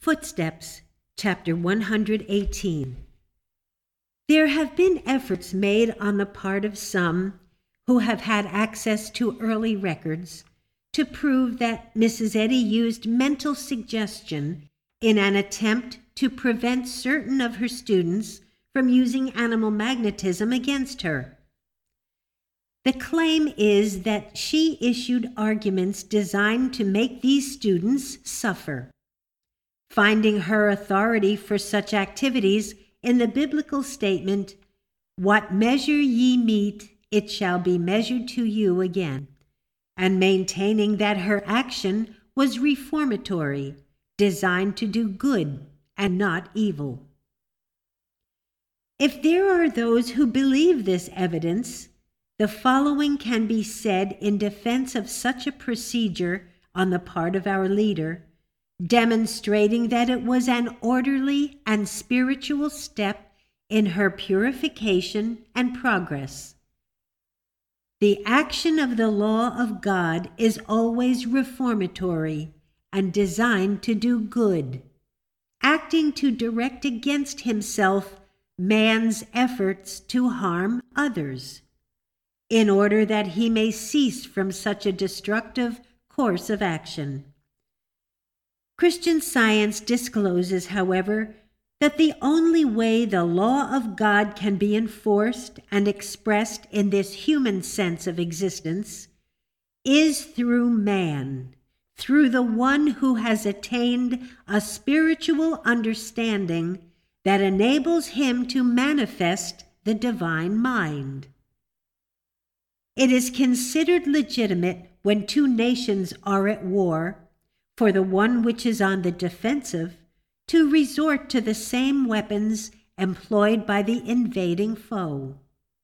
Footsteps, Chapter 118. There have been efforts made on the part of some who have had access to early records to prove that Mrs. Eddy used mental suggestion in an attempt to prevent certain of her students from using animal magnetism against her. The claim is that she issued arguments designed to make these students suffer, finding her authority for such activities in the biblical statement, "What measure ye mete, it shall be measured to you again," and maintaining that her action was reformatory, designed to do good and not evil. If there are those who believe this evidence, the following can be said in defense of such a procedure on the part of our leader, demonstrating that it was an orderly and spiritual step in her purification and progress. The action of the law of God is always reformatory and designed to do good, acting to direct against himself man's efforts to harm others, in order that he may cease from such a destructive course of action. Christian Science discloses, however, that the only way the law of God can be enforced and expressed in this human sense of existence is through man, through the one who has attained a spiritual understanding that enables him to manifest the divine mind. It is considered legitimate when two nations are at war, for the one which is on the defensive to resort to the same weapons employed by the invading foe.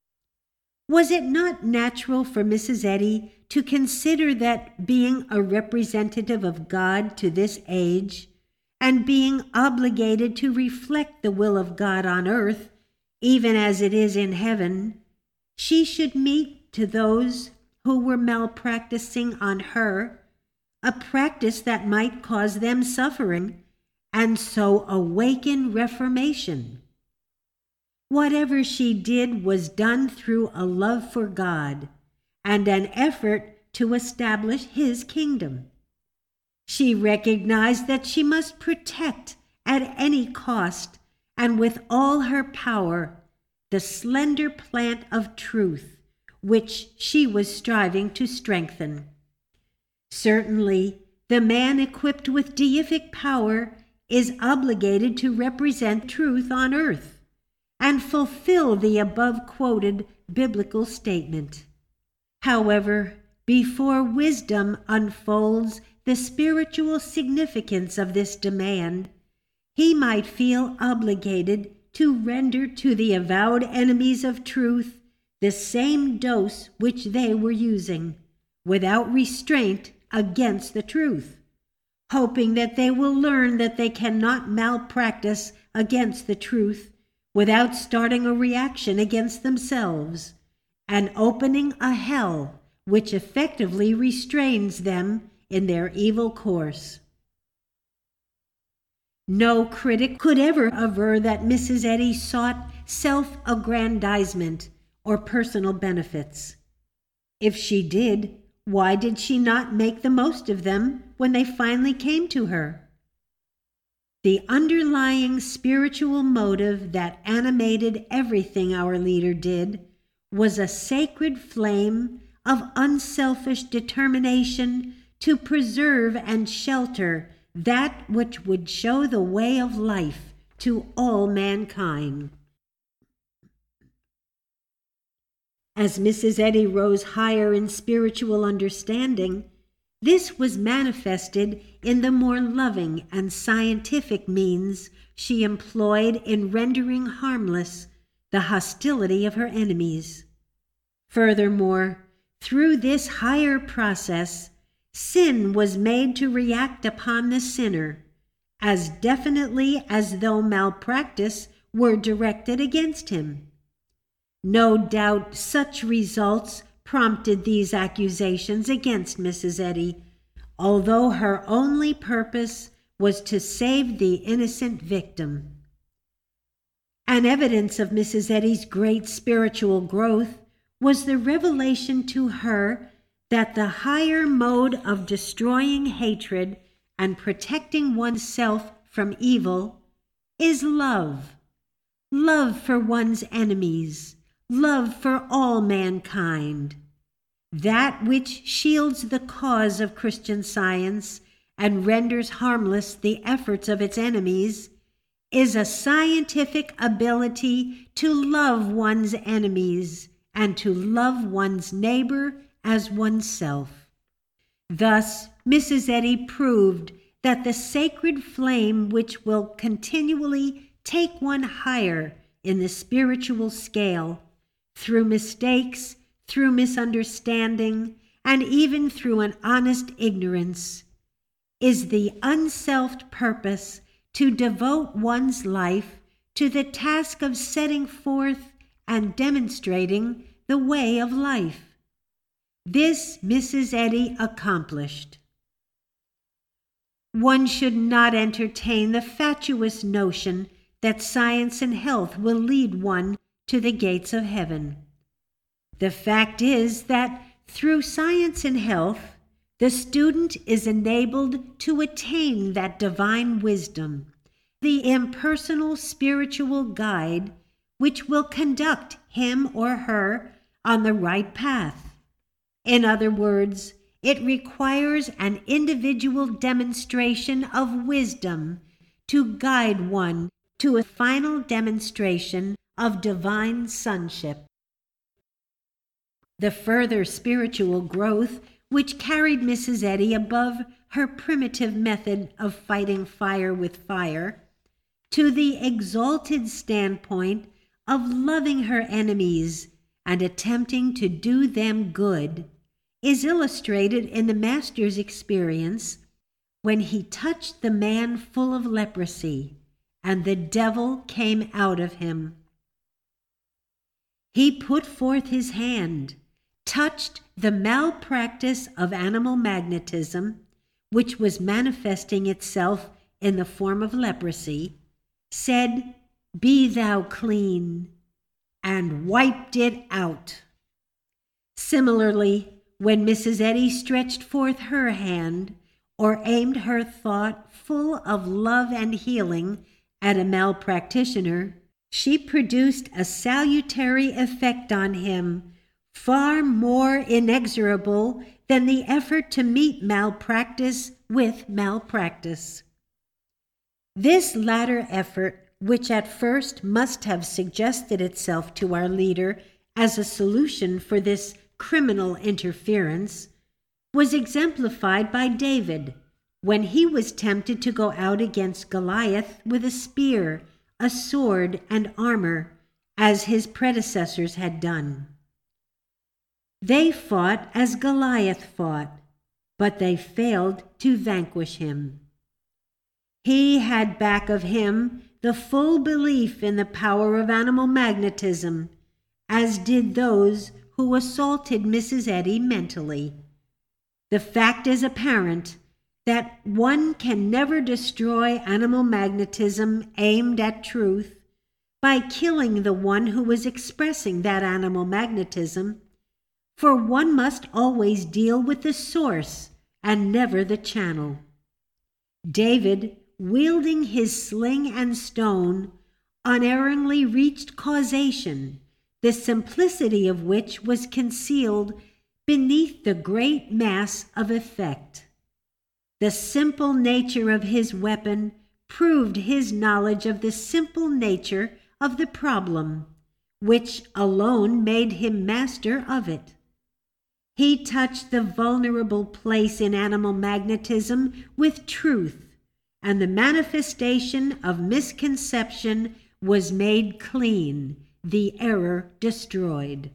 Was it not natural for Mrs. Eddy to consider that, being a representative of God to this age, and being obligated to reflect the will of God on earth, even as it is in heaven, she should meet to those who were malpracticing on her a practice that might cause them suffering, and so awaken reformation? Whatever she did was done through a love for God and an effort to establish his kingdom. She recognized that she must protect at any cost and with all her power the slender plant of truth which she was striving to strengthen. Certainly, the man equipped with deific power is obligated to represent truth on earth and fulfill the above-quoted biblical statement. However, before wisdom unfolds the spiritual significance of this demand, he might feel obligated to render to the avowed enemies of truth the same dose which they were using, without restraint against the truth, hoping that they will learn that they cannot malpractice against the truth without starting a reaction against themselves and opening a hell which effectively restrains them in their evil course. No critic could ever aver that Mrs. Eddy sought self-aggrandizement or personal benefits. If she did, why did she not make the most of them when they finally came to her? The underlying spiritual motive that animated everything our leader did was a sacred flame of unselfish determination to preserve and shelter that which would show the way of life to all mankind. As Mrs. Eddy rose higher in spiritual understanding, this was manifested in the more loving and scientific means she employed in rendering harmless the hostility of her enemies. Furthermore, through this higher process, sin was made to react upon the sinner as definitely as though malpractice were directed against him. No doubt such results prompted these accusations against Mrs. Eddy, although her only purpose was to save the innocent victim. An evidence of Mrs. Eddy's great spiritual growth was the revelation to her that the higher mode of destroying hatred and protecting oneself from evil is love. Love for one's enemies, love for all mankind. That which shields the cause of Christian Science and renders harmless the efforts of its enemies is a scientific ability to love one's enemies and to love one's neighbor as oneself. Thus, Mrs. Eddy proved that the sacred flame which will continually take one higher in the spiritual scale, through mistakes, through misunderstanding, and even through an honest ignorance, is the unselfed purpose to devote one's life to the task of setting forth and demonstrating the way of life. This Mrs. Eddy accomplished. One should not entertain the fatuous notion that science and health will lead one to the gates of heaven. The fact is that through science and health, the student is enabled to attain that divine wisdom, the impersonal spiritual guide which will conduct him or her on the right path. In other words, it requires an individual demonstration of wisdom to guide one to a final demonstration of divine sonship. The further spiritual growth which carried Mrs. Eddy above her primitive method of fighting fire with fire to the exalted standpoint of loving her enemies and attempting to do them good is illustrated in the Master's experience when he touched the man full of leprosy and the devil came out of him. He put forth his hand, touched the malpractice of animal magnetism, which was manifesting itself in the form of leprosy, said, "Be thou clean," and wiped it out. Similarly, when Mrs. Eddy stretched forth her hand or aimed her thought full of love and healing at a malpractitioner, she produced a salutary effect on him far more inexorable than the effort to meet malpractice with malpractice. This latter effort, which at first must have suggested itself to our leader as a solution for this criminal interference, was exemplified by David when he was tempted to go out against Goliath with a spear, a sword, and armor, as his predecessors had done. They fought as Goliath fought, but they failed to vanquish him. He had back of him the full belief in the power of animal magnetism, as did those who assaulted Mrs. Eddy mentally. The fact is apparent that one can never destroy animal magnetism aimed at truth by killing the one who is expressing that animal magnetism, for one must always deal with the source and never the channel. David, wielding his sling and stone, unerringly reached causation, the simplicity of which was concealed beneath the great mass of effect. The simple nature of his weapon proved his knowledge of the simple nature of the problem, which alone made him master of it. He touched the vulnerable place in animal magnetism with truth, and the manifestation of misconception was made clean, the error destroyed.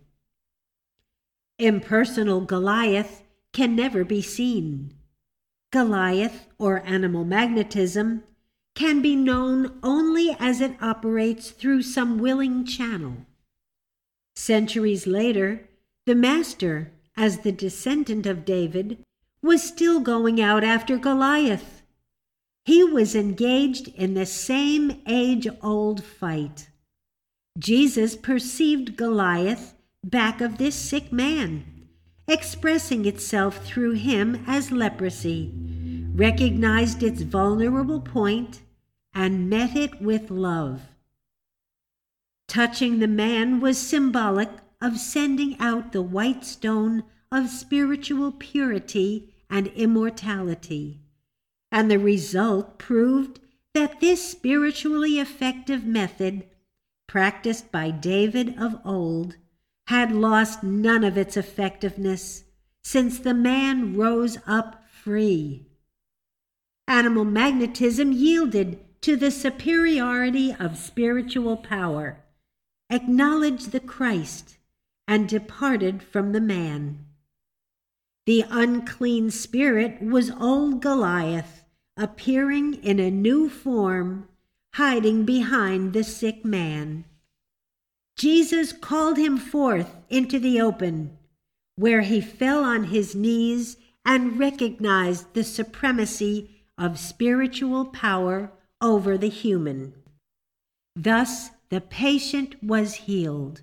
Impersonal Goliath can never be seen. Goliath, or animal magnetism, can be known only as it operates through some willing channel. Centuries later, the Master, as the descendant of David, was still going out after Goliath. He was engaged in the same age-old fight. Jesus perceived Goliath back of this sick man, expressing itself through him as leprosy, recognized its vulnerable point, and met it with love. Touching the man was symbolic of sending out the white stone of spiritual purity and immortality, and the result proved that this spiritually effective method, practiced by David of old, had lost none of its effectiveness since the man rose up free. Animal magnetism yielded to the superiority of spiritual power, acknowledged the Christ, and departed from the man. The unclean spirit was old Goliath, appearing in a new form, hiding behind the sick man. Jesus called him forth into the open, where he fell on his knees and recognized the supremacy of spiritual power over the human. Thus, the patient was healed.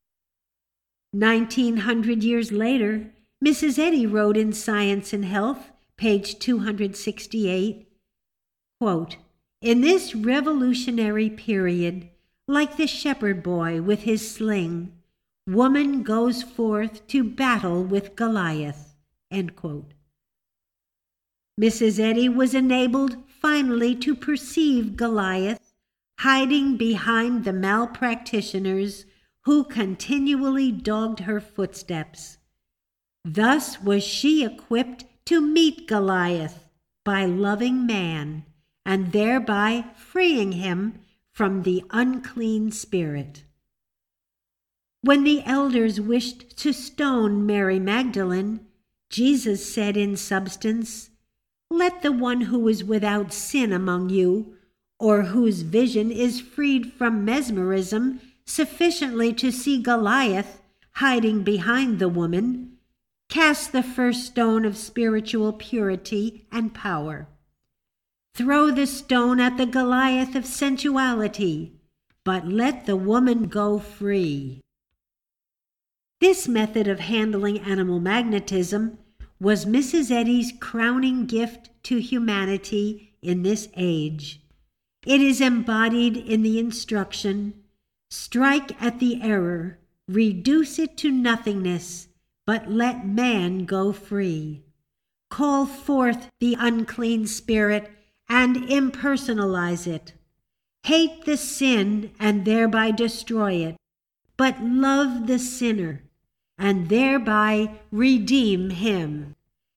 1900 years later, Mrs. Eddy wrote in Science and Health, page 268, quote, "In this revolutionary period, like the shepherd boy with his sling, woman goes forth to battle with Goliath." End quote. Mrs. Eddy was enabled finally to perceive Goliath hiding behind the malpractitioners who continually dogged her footsteps. Thus was she equipped to meet Goliath by loving man and thereby freeing him from the unclean spirit. When the elders wished to stone Mary Magdalene, Jesus said in substance, "Let the one who is without sin among you, or whose vision is freed from mesmerism sufficiently to see Goliath hiding behind the woman, cast the first stone of spiritual purity and power. Throw the stone at the Goliath of sensuality, but let the woman go free." This method of handling animal magnetism was Mrs. Eddy's crowning gift to humanity in this age. It is embodied in the instruction, "Strike at the error, reduce it to nothingness, but let man go free. Call forth the unclean spirit and impersonalize it. Hate the sin and thereby destroy it, but love the sinner and thereby redeem him."